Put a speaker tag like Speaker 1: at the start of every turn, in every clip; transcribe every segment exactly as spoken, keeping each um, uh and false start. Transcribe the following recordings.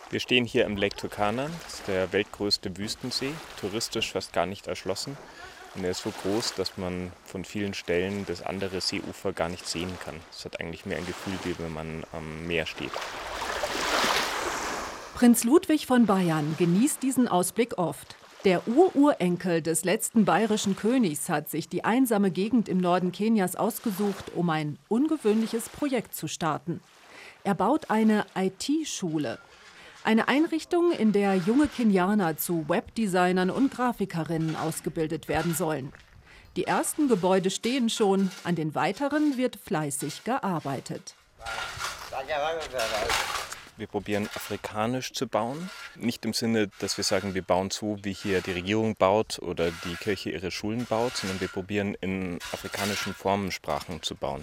Speaker 1: Wir stehen hier im Lake Turkana, das ist der weltgrößte Wüstensee, touristisch fast gar nicht erschlossen. Und er ist so groß, dass man von vielen Stellen das andere Seeufer gar nicht sehen kann. Es hat eigentlich mehr ein Gefühl, wie wenn man am Meer steht.
Speaker 2: Prinz Ludwig von Bayern genießt diesen Ausblick oft. Der Ururenkel des letzten bayerischen Königs hat sich die einsame Gegend im Norden Kenias ausgesucht, um ein ungewöhnliches Projekt zu starten. Er baut eine I T-Schule. Eine Einrichtung, in der junge Kenianer zu Webdesignern und Grafikerinnen ausgebildet werden sollen. Die ersten Gebäude stehen schon, an den weiteren wird fleißig gearbeitet.
Speaker 1: Wir probieren afrikanisch zu bauen. Nicht im Sinne, dass wir sagen, wir bauen so, wie hier die Regierung baut oder die Kirche ihre Schulen baut, sondern wir probieren in afrikanischen Formensprachen zu bauen.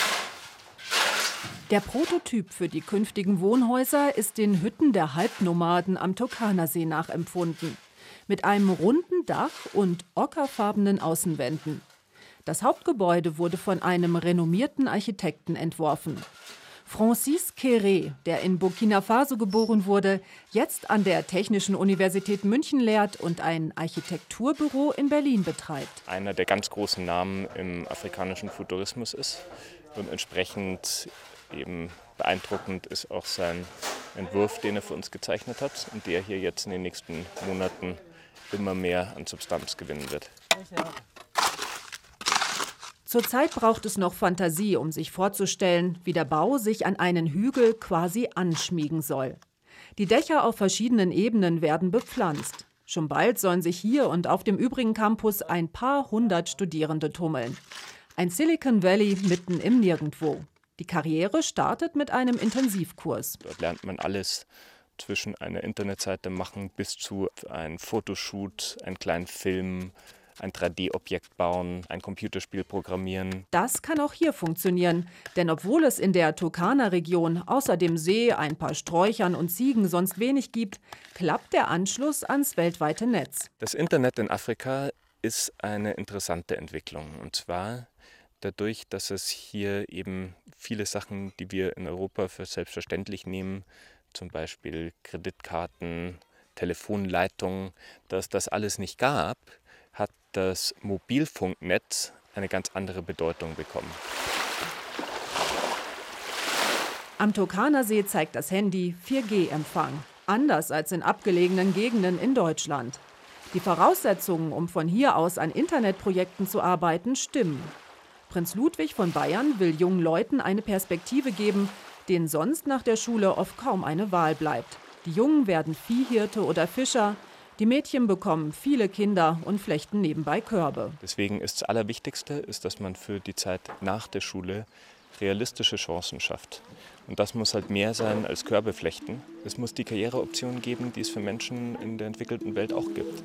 Speaker 2: Der Prototyp für die künftigen Wohnhäuser ist den Hütten der Halbnomaden am Turkana-See nachempfunden. Mit einem runden Dach und ockerfarbenen Außenwänden. Das Hauptgebäude wurde von einem renommierten Architekten entworfen. Francis Kéré, der in Burkina Faso geboren wurde, jetzt an der Technischen Universität München lehrt und ein Architekturbüro in Berlin betreibt.
Speaker 1: Einer der ganz großen Namen im afrikanischen Futurismus ist und entsprechend eben beeindruckend ist auch sein Entwurf, den er für uns gezeichnet hat und der hier jetzt in den nächsten Monaten immer mehr an Substanz gewinnen wird.
Speaker 2: Zurzeit braucht es noch Fantasie, um sich vorzustellen, wie der Bau sich an einen Hügel quasi anschmiegen soll. Die Dächer auf verschiedenen Ebenen werden bepflanzt. Schon bald sollen sich hier und auf dem übrigen Campus ein paar hundert Studierende tummeln. Ein Silicon Valley mitten im Nirgendwo. Die Karriere startet mit einem Intensivkurs.
Speaker 1: Dort lernt man alles zwischen einer Internetseite machen bis zu einem Fotoshoot, einen kleinen Film, ein drei D Objekt bauen, ein Computerspiel programmieren.
Speaker 2: Das kann auch hier funktionieren, denn obwohl es in der Turkana-Region außer dem See, ein paar Sträuchern und Ziegen sonst wenig gibt, klappt der Anschluss ans weltweite Netz.
Speaker 1: Das Internet in Afrika ist eine interessante Entwicklung, und zwar dadurch, dass es hier eben viele Sachen, die wir in Europa für selbstverständlich nehmen, zum Beispiel Kreditkarten, Telefonleitungen, dass das alles nicht gab, hat das Mobilfunknetz eine ganz andere Bedeutung bekommen.
Speaker 2: Am Turkana-See zeigt das Handy vier G Empfang, anders als in abgelegenen Gegenden in Deutschland. Die Voraussetzungen, um von hier aus an Internetprojekten zu arbeiten, stimmen. Prinz Ludwig von Bayern will jungen Leuten eine Perspektive geben, denen sonst nach der Schule oft kaum eine Wahl bleibt. Die Jungen werden Viehhirte oder Fischer. Die Mädchen bekommen viele Kinder und flechten nebenbei Körbe.
Speaker 1: Deswegen ist das Allerwichtigste, ist, dass man für die Zeit nach der Schule realistische Chancen schafft. Und das muss halt mehr sein als Körbe flechten. Es muss die Karriereoptionen geben, die es für Menschen in der entwickelten Welt auch gibt.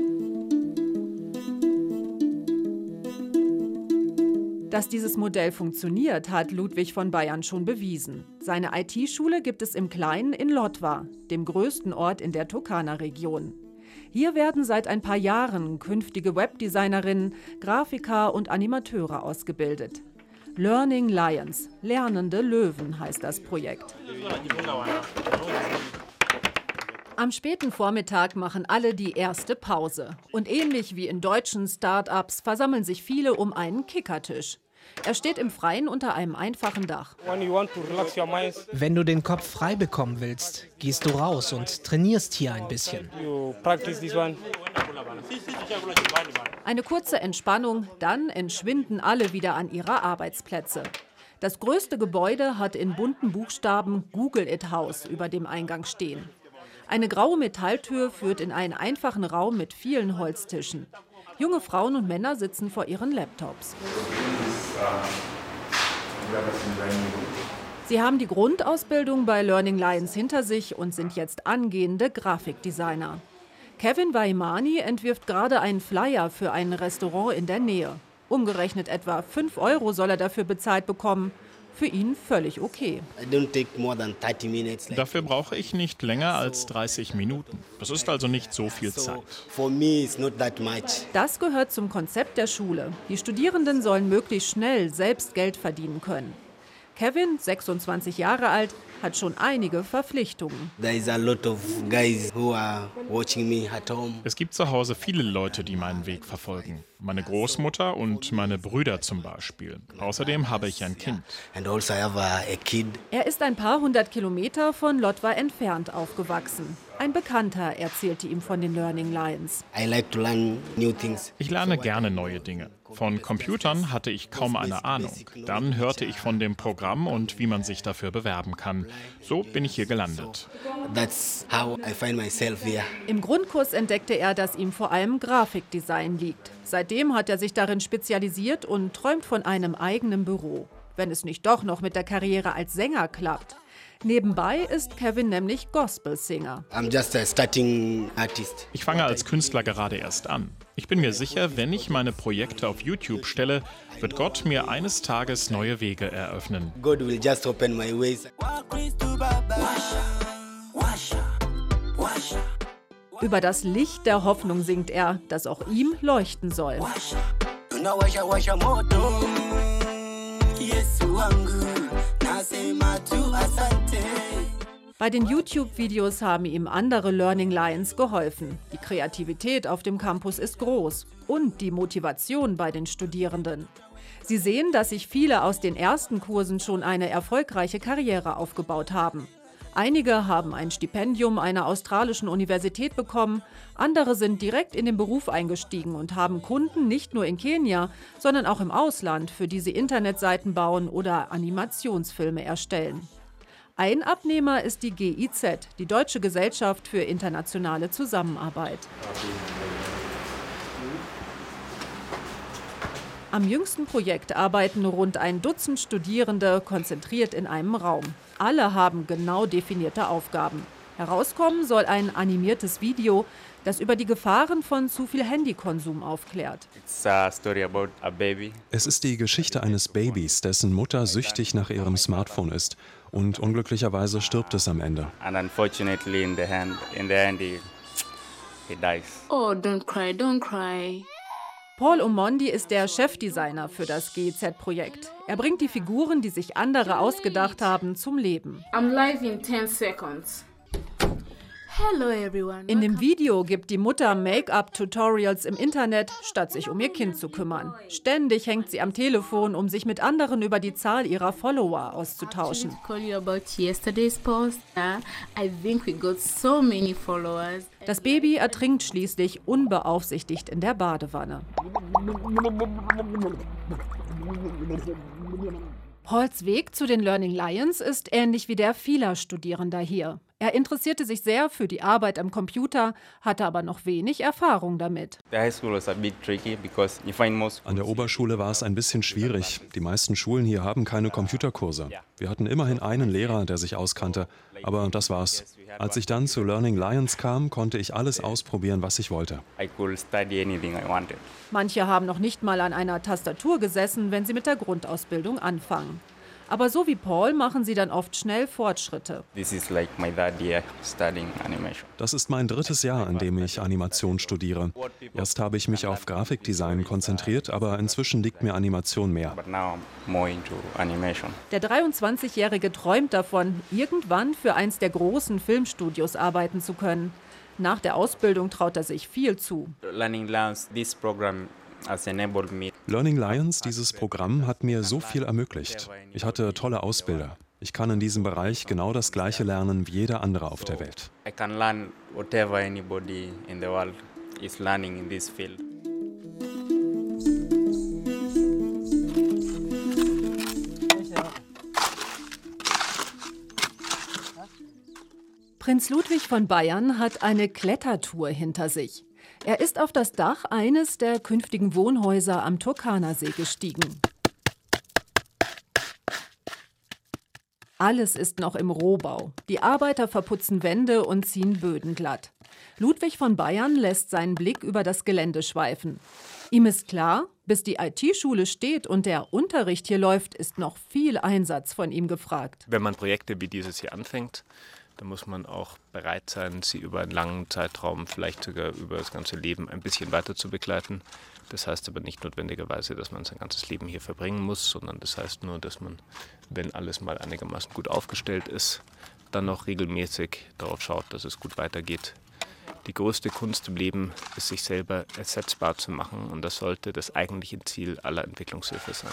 Speaker 2: Dass dieses Modell funktioniert, hat Ludwig von Bayern schon bewiesen. Seine I T-Schule gibt es im Kleinen in Lodwar, dem größten Ort in der Turkana-Region. Hier werden seit ein paar Jahren künftige Webdesignerinnen, Grafiker und Animateure ausgebildet. Learning Lions, lernende Löwen heißt das Projekt. Am späten Vormittag machen alle die erste Pause. Und ähnlich wie in deutschen Start-ups versammeln sich viele um einen Kickertisch. Er steht im Freien unter einem einfachen Dach.
Speaker 3: Wenn du den Kopf frei bekommen willst, gehst du raus und trainierst hier ein bisschen.
Speaker 2: Eine kurze Entspannung, dann entschwinden alle wieder an ihre Arbeitsplätze. Das größte Gebäude hat in bunten Buchstaben Google It House über dem Eingang stehen. Eine graue Metalltür führt in einen einfachen Raum mit vielen Holztischen. Junge Frauen und Männer sitzen vor ihren Laptops. Sie haben die Grundausbildung bei Learning Lions hinter sich und sind jetzt angehende Grafikdesigner. Kevin Waimani entwirft gerade einen Flyer für ein Restaurant in der Nähe. Umgerechnet etwa fünf Euro soll er dafür bezahlt bekommen. Für ihn völlig okay.
Speaker 4: Dafür brauche ich nicht länger als dreißig Minuten. Das ist also nicht so viel Zeit.
Speaker 2: Das gehört zum Konzept der Schule. Die Studierenden sollen möglichst schnell selbst Geld verdienen können. Kevin, sechsundzwanzig Jahre alt, hat schon einige Verpflichtungen.
Speaker 4: Es gibt zu Hause viele Leute, die meinen Weg verfolgen. Meine Großmutter und meine Brüder zum Beispiel. Außerdem habe ich ein Kind.
Speaker 2: Er ist ein paar hundert Kilometer von Lotwa entfernt aufgewachsen. Ein Bekannter erzählte ihm von den Learning Lions.
Speaker 4: Ich lerne gerne neue Dinge. Von Computern hatte ich kaum eine Ahnung. Dann hörte ich von dem Programm und wie man sich dafür bewerben kann. So bin ich hier gelandet.
Speaker 2: Im Grundkurs entdeckte er, dass ihm vor allem Grafikdesign liegt. Seitdem hat er sich darin spezialisiert und träumt von einem eigenen Büro. Wenn es nicht doch noch mit der Karriere als Sänger klappt. Nebenbei ist Kevin nämlich Gospel-Singer.
Speaker 4: Ich fange als Künstler gerade erst an. Ich bin mir sicher, wenn ich meine Projekte auf YouTube stelle, wird Gott mir eines Tages neue Wege eröffnen.
Speaker 5: God will just open my ways.
Speaker 2: Über das Licht der Hoffnung singt er, das auch ihm leuchten soll. Bei den YouTube-Videos haben ihm andere Learning Lions geholfen. Die Kreativität auf dem Campus ist groß und die Motivation bei den Studierenden. Sie sehen, dass sich viele aus den ersten Kursen schon eine erfolgreiche Karriere aufgebaut haben. Einige haben ein Stipendium einer australischen Universität bekommen, andere sind direkt in den Beruf eingestiegen und haben Kunden nicht nur in Kenia, sondern auch im Ausland, für die sie Internetseiten bauen oder Animationsfilme erstellen. Ein Abnehmer ist die G I Z, die Deutsche Gesellschaft für internationale Zusammenarbeit. Am jüngsten Projekt arbeiten rund ein Dutzend Studierende konzentriert in einem Raum. Alle haben genau definierte Aufgaben. Herauskommen soll ein animiertes Video, das über die Gefahren von zu viel Handykonsum aufklärt.
Speaker 6: Es ist die Geschichte eines Babys, dessen Mutter süchtig nach ihrem Smartphone ist. Und unglücklicherweise stirbt es am Ende.
Speaker 7: Oh, don't cry, don't cry.
Speaker 2: Paul Omondi ist der Chefdesigner für das G I Z-Projekt. Er bringt die Figuren, die sich andere ausgedacht haben, zum Leben.
Speaker 7: I'm live in ten seconds. Hello everyone.
Speaker 2: In dem Video gibt die Mutter Make-up-Tutorials im Internet, statt sich um ihr Kind zu kümmern. Ständig hängt sie am Telefon, um sich mit anderen über die Zahl ihrer Follower auszutauschen. Das Baby ertrinkt schließlich unbeaufsichtigt in der Badewanne. Pauls Weg zu den Learning Lions ist ähnlich wie der vieler Studierender hier. Er interessierte sich sehr für die Arbeit am Computer, hatte aber noch wenig Erfahrung damit.
Speaker 6: An der Oberschule war es ein bisschen schwierig. Die meisten Schulen hier haben keine Computerkurse. Wir hatten immerhin einen Lehrer, der sich auskannte, aber das war's. Als ich dann zu Learning Lions kam, konnte ich alles ausprobieren, was ich wollte.
Speaker 2: Manche haben noch nicht mal an einer Tastatur gesessen, wenn sie mit der Grundausbildung anfangen. Aber so wie Paul machen sie dann oft schnell Fortschritte.
Speaker 6: Das ist mein drittes Jahr, in dem ich Animation studiere. Erst habe ich mich auf Grafikdesign konzentriert, aber inzwischen liegt mir Animation mehr.
Speaker 2: Der dreiundzwanzigjährige träumt davon, irgendwann für eins der großen Filmstudios arbeiten zu können. Nach der Ausbildung traut er sich viel zu.
Speaker 6: Learning Lions, dieses Programm, hat mir so viel ermöglicht. Ich hatte tolle Ausbilder. Ich kann in diesem Bereich genau das Gleiche lernen wie jeder andere auf der Welt.
Speaker 2: Prinz Ludwig von Bayern hat eine Klettertour hinter sich. Er ist auf das Dach eines der künftigen Wohnhäuser am Turkana-See gestiegen. Alles ist noch im Rohbau. Die Arbeiter verputzen Wände und ziehen Böden glatt. Ludwig von Bayern lässt seinen Blick über das Gelände schweifen. Ihm ist klar, bis die I T-Schule steht und der Unterricht hier läuft, ist noch viel Einsatz von ihm gefragt.
Speaker 1: Wenn man Projekte wie dieses hier anfängt, da muss man auch bereit sein, sie über einen langen Zeitraum, vielleicht sogar über das ganze Leben, ein bisschen weiter zu begleiten. Das heißt aber nicht notwendigerweise, dass man sein ganzes Leben hier verbringen muss, sondern das heißt nur, dass man, wenn alles mal einigermaßen gut aufgestellt ist, dann noch regelmäßig darauf schaut, dass es gut weitergeht. Die größte Kunst im Leben ist, sich selber ersetzbar zu machen, und das sollte das eigentliche Ziel aller Entwicklungshilfe sein.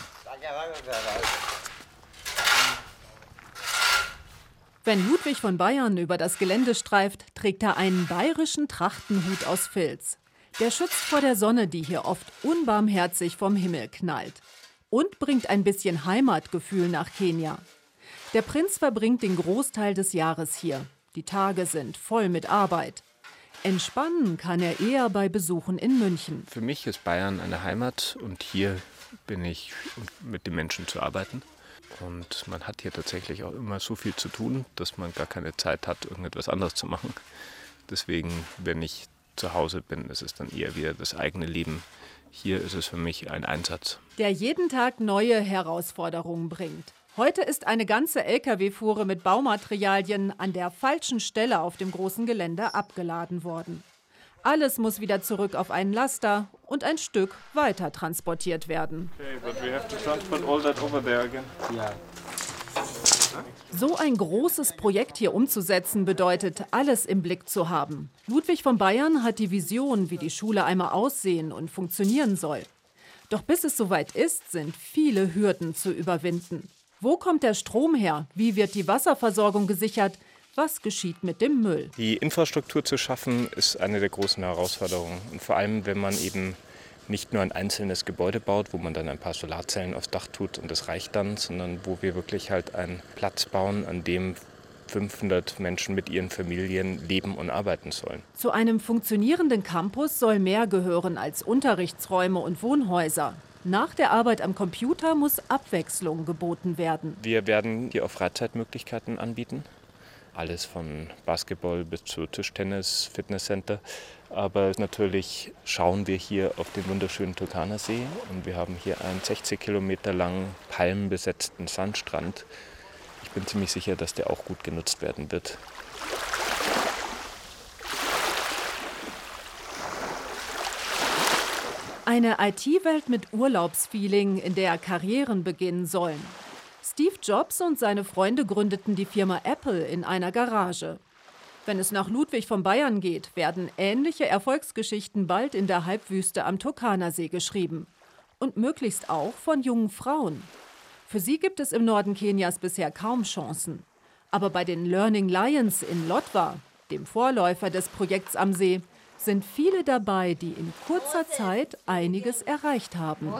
Speaker 2: Wenn Ludwig von Bayern über das Gelände streift, trägt er einen bayerischen Trachtenhut aus Filz. Der schützt vor der Sonne, die hier oft unbarmherzig vom Himmel knallt. Und bringt ein bisschen Heimatgefühl nach Kenia. Der Prinz verbringt den Großteil des Jahres hier. Die Tage sind voll mit Arbeit. Entspannen kann er eher bei Besuchen in München.
Speaker 1: Für mich ist Bayern eine Heimat, und hier bin ich, um mit den Menschen zu arbeiten. Und man hat hier tatsächlich auch immer so viel zu tun, dass man gar keine Zeit hat, irgendetwas anderes zu machen. Deswegen, wenn ich zu Hause bin, ist es dann eher wieder das eigene Leben. Hier ist es für mich ein Einsatz,
Speaker 2: der jeden Tag neue Herausforderungen bringt. Heute ist eine ganze L K W-Fuhre mit Baumaterialien an der falschen Stelle auf dem großen Gelände abgeladen worden. Alles muss wieder zurück auf einen Laster und ein Stück weiter transportiert werden.
Speaker 1: Okay, but we have to transport all that over there again.
Speaker 5: Yeah.
Speaker 2: So ein großes Projekt hier umzusetzen, bedeutet, alles im Blick zu haben. Ludwig von Bayern hat die Vision, wie die Schule einmal aussehen und funktionieren soll. Doch bis es soweit ist, sind viele Hürden zu überwinden. Wo kommt der Strom her? Wie wird die Wasserversorgung gesichert? Was geschieht mit dem Müll?
Speaker 1: Die Infrastruktur zu schaffen, ist eine der großen Herausforderungen. Und vor allem, wenn man eben nicht nur ein einzelnes Gebäude baut, wo man dann ein paar Solarzellen aufs Dach tut und das reicht dann, sondern wo wir wirklich halt einen Platz bauen, an dem fünfhundert Menschen mit ihren Familien leben und arbeiten sollen.
Speaker 2: Zu einem funktionierenden Campus soll mehr gehören als Unterrichtsräume und Wohnhäuser. Nach der Arbeit am Computer muss Abwechslung geboten werden.
Speaker 1: Wir werden hier auch Freizeitmöglichkeiten anbieten. Alles von Basketball bis zu Tischtennis, Fitnesscenter. Aber natürlich schauen wir hier auf den wunderschönen Turkana See. Und wir haben hier einen sechzig Kilometer langen palmenbesetzten Sandstrand. Ich bin ziemlich sicher, dass der auch gut genutzt werden wird.
Speaker 2: Eine I T-Welt mit Urlaubsfeeling, in der Karrieren beginnen sollen. Steve Jobs und seine Freunde gründeten die Firma Apple in einer Garage. Wenn es nach Ludwig von Bayern geht, werden ähnliche Erfolgsgeschichten bald in der Halbwüste am Turkana-See geschrieben. Und möglichst auch von jungen Frauen. Für sie gibt es im Norden Kenias bisher kaum Chancen. Aber bei den Learning Lions in Lodwar, dem Vorläufer des Projekts am See, sind viele dabei, die in kurzer Zeit einiges erreicht haben.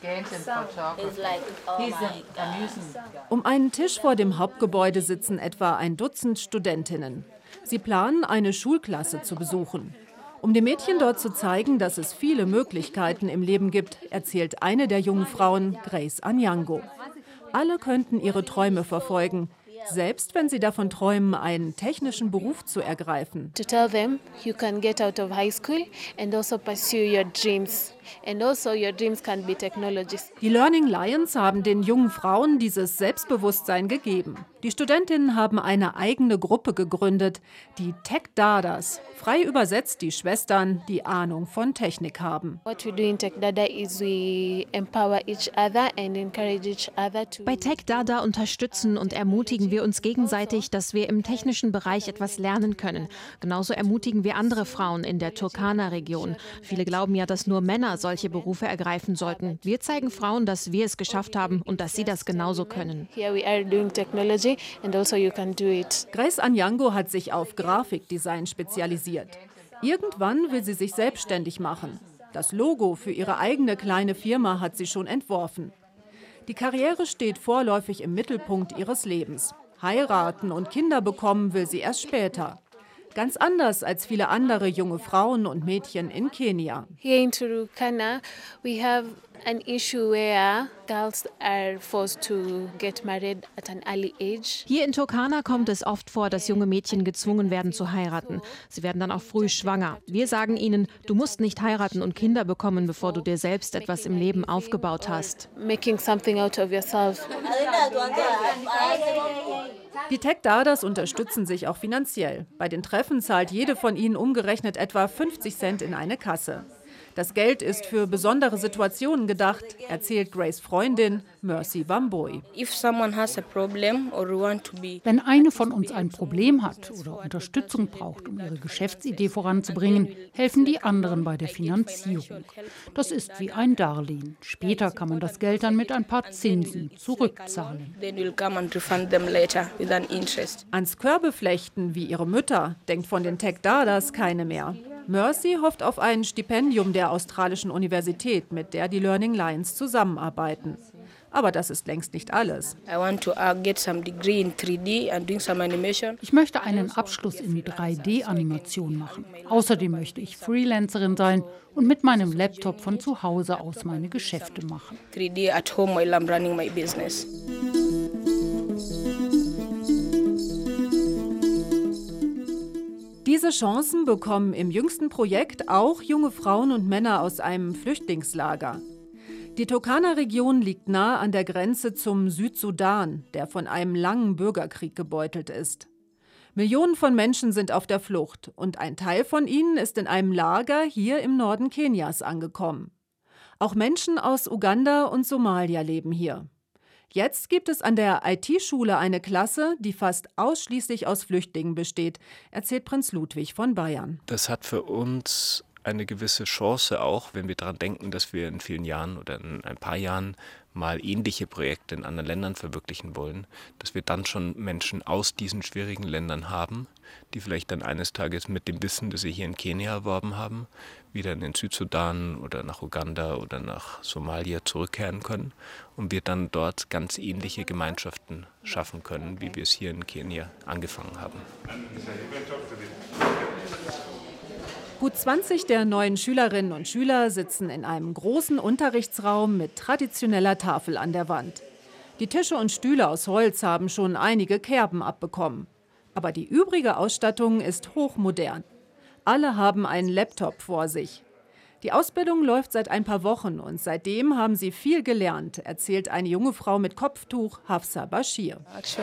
Speaker 2: Um einen Tisch vor dem Hauptgebäude sitzen etwa ein Dutzend Studentinnen. Sie planen, eine Schulklasse zu besuchen. Um den Mädchen dort zu zeigen, dass es viele Möglichkeiten im Leben gibt, erzählt eine der jungen Frauen, Grace Anyango. Alle könnten ihre Träume verfolgen, selbst wenn sie davon träumen, einen technischen Beruf zu ergreifen.
Speaker 8: To tell them you can get out of high school and also pursue your dreams. And also your dreams can be technologies.
Speaker 2: Die Learning Lions haben den jungen Frauen dieses Selbstbewusstsein gegeben. Die Studentinnen haben eine eigene Gruppe gegründet, die Tech Dadas, frei übersetzt die Schwestern, die Ahnung von Technik haben.
Speaker 8: What we do in Tech Dada is we empower each other and encourage each other to.
Speaker 9: Bei Tech Dada unterstützen und ermutigen wir uns gegenseitig, dass wir im technischen Bereich etwas lernen können. Genauso ermutigen wir andere Frauen in der Turkana-Region. Viele glauben ja, dass nur Männer solche Berufe ergreifen sollten. Wir zeigen Frauen, dass wir es geschafft haben und dass sie das genauso können.
Speaker 8: Here we are doing technology and also you can do it.
Speaker 2: Grace Anyango hat sich auf Grafikdesign spezialisiert. Irgendwann will sie sich selbstständig machen. Das Logo für ihre eigene kleine Firma hat sie schon entworfen. Die Karriere steht vorläufig im Mittelpunkt ihres Lebens. Heiraten und Kinder bekommen will sie erst später. Ganz anders als viele andere junge Frauen und Mädchen in Kenia.
Speaker 8: Here in Turkana we have an issue where girls are forced to get married at an early age.
Speaker 9: Hier in Turkana kommt es oft vor, dass junge Mädchen gezwungen werden zu heiraten. Sie werden dann auch früh schwanger. Wir sagen ihnen, du musst nicht heiraten und Kinder bekommen, bevor du dir selbst etwas im Leben aufgebaut hast.
Speaker 8: Making something out of yourself.
Speaker 2: Die Tech Dadas unterstützen sich auch finanziell. Bei den Treffen zahlt jede von ihnen umgerechnet etwa fünfzig Cent in eine Kasse. Das Geld ist für besondere Situationen gedacht, erzählt Grace Freundin Mercy Wambui.
Speaker 10: Wenn eine von uns ein Problem hat oder Unterstützung braucht, um ihre Geschäftsidee voranzubringen, helfen die anderen bei der Finanzierung. Das ist wie ein Darlehen. Später kann man das Geld dann mit ein paar Zinsen zurückzahlen.
Speaker 2: Ans Körbeflechten wie ihre Mütter denkt von den Tech Dadas keine mehr. Mercy hofft auf ein Stipendium der australischen Universität, mit der die Learning Lions zusammenarbeiten. Aber das ist längst nicht alles.
Speaker 10: Ich möchte einen Abschluss in drei D Animation machen. Außerdem möchte ich Freelancerin sein und mit meinem Laptop von zu Hause aus meine Geschäfte machen.
Speaker 2: drei D at home while I'm running my business. Diese Chancen bekommen im jüngsten Projekt auch junge Frauen und Männer aus einem Flüchtlingslager. Die Turkana-Region liegt nahe an der Grenze zum Südsudan, der von einem langen Bürgerkrieg gebeutelt ist. Millionen von Menschen sind auf der Flucht und ein Teil von ihnen ist in einem Lager hier im Norden Kenias angekommen. Auch Menschen aus Uganda und Somalia leben hier. Jetzt gibt es an der I T-Schule eine Klasse, die fast ausschließlich aus Flüchtlingen besteht, erzählt Prinz Ludwig von Bayern.
Speaker 1: Das hat für uns eine gewisse Chance auch, wenn wir daran denken, dass wir in vielen Jahren oder in ein paar Jahren mal ähnliche Projekte in anderen Ländern verwirklichen wollen, dass wir dann schon Menschen aus diesen schwierigen Ländern haben, die vielleicht dann eines Tages mit dem Wissen, das sie hier in Kenia erworben haben, wieder in den Südsudan oder nach Uganda oder nach Somalia zurückkehren können und wir dann dort ganz ähnliche Gemeinschaften schaffen können, wie wir es hier in Kenia angefangen haben.
Speaker 2: Gut zwanzig der neuen Schülerinnen und Schüler sitzen in einem großen Unterrichtsraum mit traditioneller Tafel an der Wand. Die Tische und Stühle aus Holz haben schon einige Kerben abbekommen. Aber die übrige Ausstattung ist hochmodern. Alle haben einen Laptop vor sich. Die Ausbildung läuft seit ein paar Wochen und seitdem haben sie viel gelernt, erzählt eine junge Frau mit Kopftuch, Hafsa Bashir.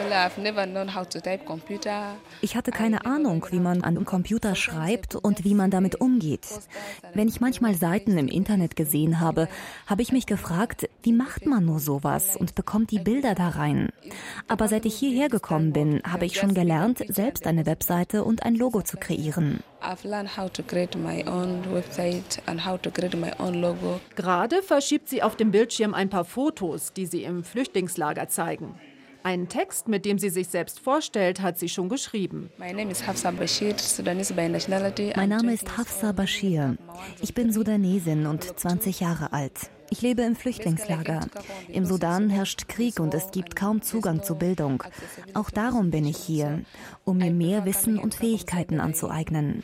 Speaker 11: Ich hatte keine Ahnung, wie man an einem Computer schreibt und wie man damit umgeht. Wenn ich manchmal Seiten im Internet gesehen habe, habe ich mich gefragt, wie macht man nur sowas und bekommt die Bilder da rein? Aber seit ich hierher gekommen bin, habe ich schon gelernt, selbst eine Webseite und ein Logo zu kreieren.
Speaker 2: Gerade verschiebt sie auf dem Bildschirm ein paar Fotos, die sie im Flüchtlingslager zeigen. Einen Text, mit dem sie sich selbst vorstellt, hat sie schon geschrieben.
Speaker 11: Mein Name ist Hafsa Bashir. Ich bin Sudanesin und zwanzig Jahre alt. Ich lebe im Flüchtlingslager. Im Sudan herrscht Krieg und es gibt kaum Zugang zu Bildung. Auch darum bin ich hier, um mir mehr Wissen und Fähigkeiten anzueignen.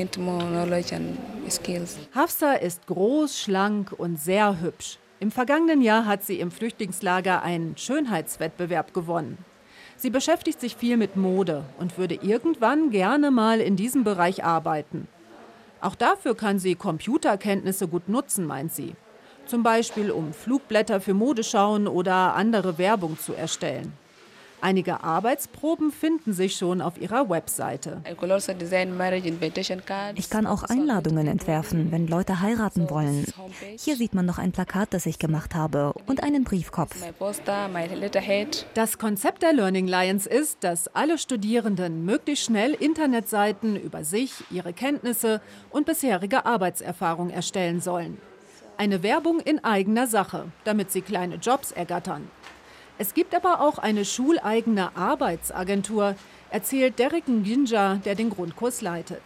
Speaker 2: Hafsa ist groß, schlank und sehr hübsch. Im vergangenen Jahr hat sie im Flüchtlingslager einen Schönheitswettbewerb gewonnen. Sie beschäftigt sich viel mit Mode und würde irgendwann gerne mal in diesem Bereich arbeiten. Auch dafür kann sie Computerkenntnisse gut nutzen, meint sie. Zum Beispiel, um Flugblätter für Modeschauen oder andere Werbung zu erstellen. Einige Arbeitsproben finden sich schon auf ihrer Webseite.
Speaker 11: Ich kann auch Einladungen entwerfen, wenn Leute heiraten wollen. Hier sieht man noch ein Plakat, das ich gemacht habe, und einen Briefkopf.
Speaker 2: Das Konzept der Learning Lions ist, dass alle Studierenden möglichst schnell Internetseiten über sich, ihre Kenntnisse und bisherige Arbeitserfahrung erstellen sollen. Eine Werbung in eigener Sache, damit sie kleine Jobs ergattern. Es gibt aber auch eine schuleigene Arbeitsagentur, erzählt Derek Nginja, der den Grundkurs leitet.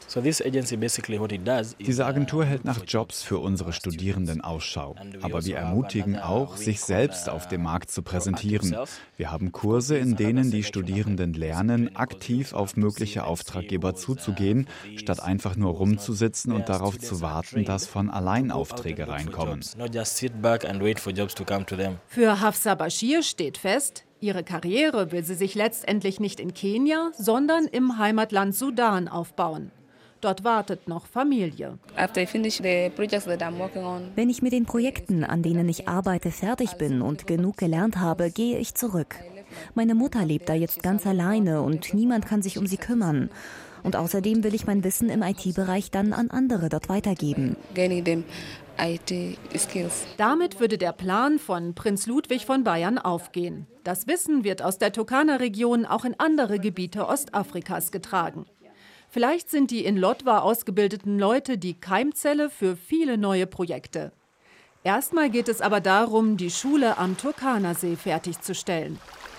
Speaker 12: Diese Agentur hält nach Jobs für unsere Studierenden Ausschau. Aber wir ermutigen auch, sich selbst auf dem Markt zu präsentieren. Wir haben Kurse, in denen die Studierenden lernen, aktiv auf mögliche Auftraggeber zuzugehen, statt einfach nur rumzusitzen und darauf zu warten, dass von allein Aufträge reinkommen.
Speaker 2: Für Hafsa Bashir steht fest, ihre Karriere will sie sich letztendlich nicht in Kenia, sondern im Heimatland Sudan aufbauen. Dort wartet noch Familie.
Speaker 11: Wenn ich mit den Projekten, an denen ich arbeite, fertig bin und genug gelernt habe, gehe ich zurück. Meine Mutter lebt da jetzt ganz alleine und niemand kann sich um sie kümmern. Und außerdem will ich mein Wissen im I T-Bereich dann an andere dort weitergeben.
Speaker 13: I T skills.
Speaker 2: Damit würde der Plan von Prinz Ludwig von Bayern aufgehen. Das Wissen wird aus der Turkana-Region auch in andere Gebiete Ostafrikas getragen. Vielleicht sind die in Lodwar ausgebildeten Leute die Keimzelle für viele neue Projekte. Erstmal geht es aber darum, die Schule am Turkana-See fertigzustellen.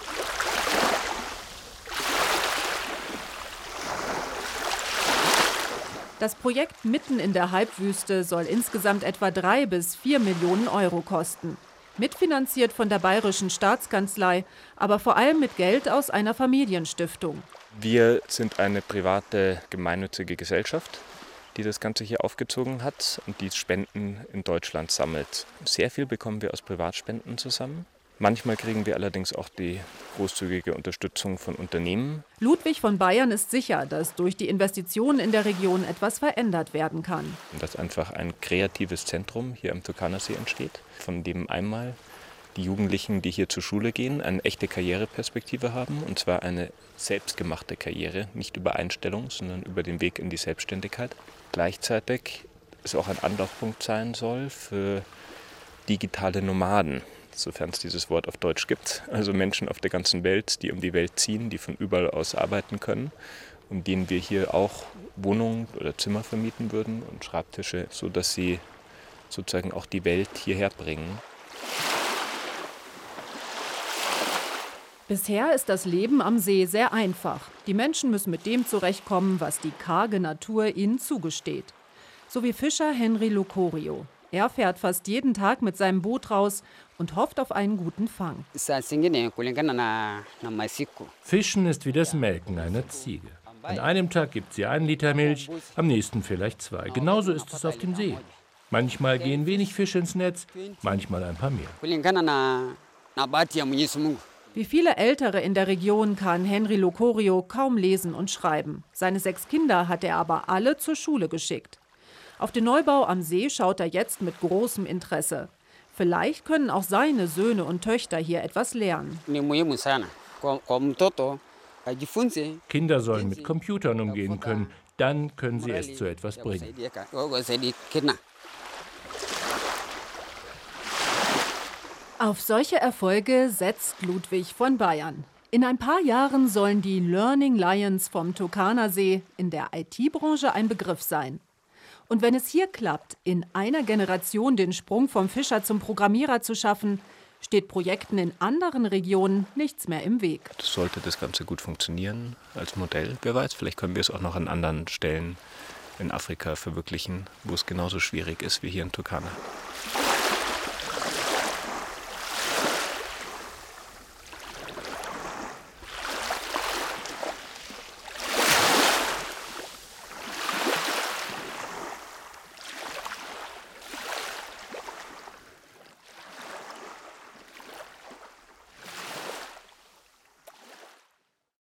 Speaker 2: Das Projekt mitten in der Halbwüste soll insgesamt etwa drei bis vier Millionen Euro kosten. Mitfinanziert von der Bayerischen Staatskanzlei, aber vor allem mit Geld aus einer Familienstiftung.
Speaker 1: Wir sind eine private gemeinnützige Gesellschaft, die das Ganze hier aufgezogen hat und die Spenden in Deutschland sammelt. Sehr viel bekommen wir aus Privatspenden zusammen. Manchmal kriegen wir allerdings auch die großzügige Unterstützung von Unternehmen.
Speaker 2: Ludwig von Bayern ist sicher, dass durch die Investitionen in der Region etwas verändert werden kann.
Speaker 1: Und dass einfach ein kreatives Zentrum hier am Turkana-See entsteht, von dem einmal die Jugendlichen, die hier zur Schule gehen, eine echte Karriereperspektive haben. Und zwar eine selbstgemachte Karriere, nicht über Einstellung, sondern über den Weg in die Selbstständigkeit. Gleichzeitig es auch ein Anlaufpunkt sein soll für digitale Nomaden, sofern es dieses Wort auf Deutsch gibt. Also Menschen auf der ganzen Welt, die um die Welt ziehen, die von überall aus arbeiten können, um denen wir hier auch Wohnungen oder Zimmer vermieten würden und Schreibtische, sodass sie sozusagen auch die Welt hierher bringen.
Speaker 2: Bisher ist das Leben am See sehr einfach. Die Menschen müssen mit dem zurechtkommen, was die karge Natur ihnen zugesteht. So wie Fischer Henry Locorio. Er fährt fast jeden Tag mit seinem Boot raus und hofft auf einen guten Fang.
Speaker 14: Fischen ist wie das Melken einer Ziege. An einem Tag gibt sie einen Liter Milch, am nächsten vielleicht zwei. Genauso ist es auf dem See. Manchmal gehen wenig Fische ins Netz, manchmal ein paar mehr.
Speaker 2: Wie viele Ältere in der Region kann Henry Locorio kaum lesen und schreiben. Seine sechs Kinder hat er aber alle zur Schule geschickt. Auf den Neubau am See schaut er jetzt mit großem Interesse. Vielleicht können auch seine Söhne und Töchter hier etwas lernen.
Speaker 14: Kinder sollen mit Computern umgehen können, dann können sie es zu etwas bringen.
Speaker 2: Auf solche Erfolge setzt Ludwig von Bayern. In ein paar Jahren sollen die Learning Lions vom Turkana-See in der I T-Branche ein Begriff sein. Und wenn es hier klappt, in einer Generation den Sprung vom Fischer zum Programmierer zu schaffen, steht Projekten in anderen Regionen nichts mehr im Weg.
Speaker 1: Sollte das Ganze gut funktionieren als Modell, wer weiß, vielleicht können wir es auch noch an anderen Stellen in Afrika verwirklichen, wo es genauso schwierig ist wie hier in Turkana.